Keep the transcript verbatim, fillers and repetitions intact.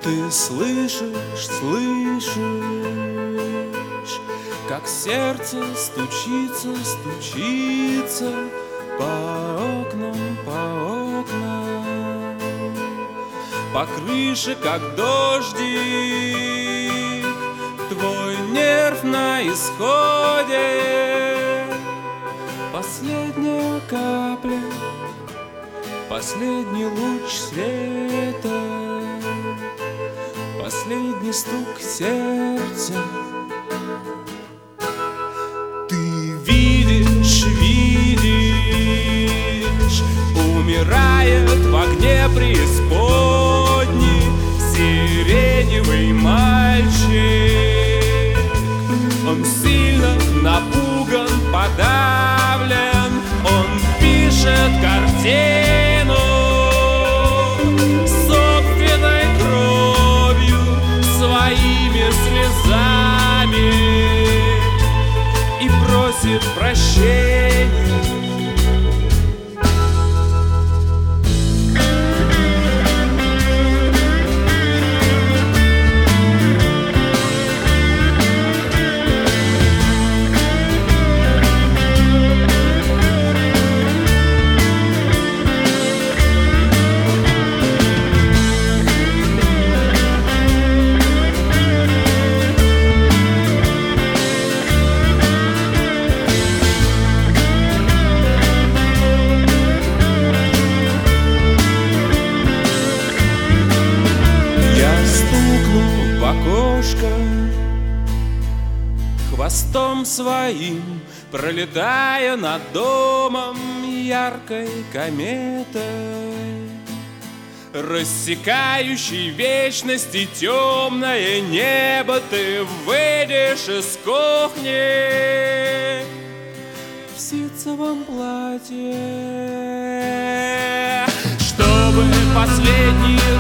Ты слышишь, слышишь, как сердце стучится, стучится по окнам, по окнам, по крыше, как дождик. Твой нерв на исходе. Последняя капля, последний луч света, последний стук сердца. Ты видишь, видишь, умирает в огне преисподней сиреневый мальчик. Он сильно напуган, подавлен, он пишет картину собственной кровью, своими слезами и просит прощения. Хвостом своим, пролетая над домом яркой кометой, рассекающей вечности темное небо, ты выйдешь из кухни в ситцевом платье, чтобы последний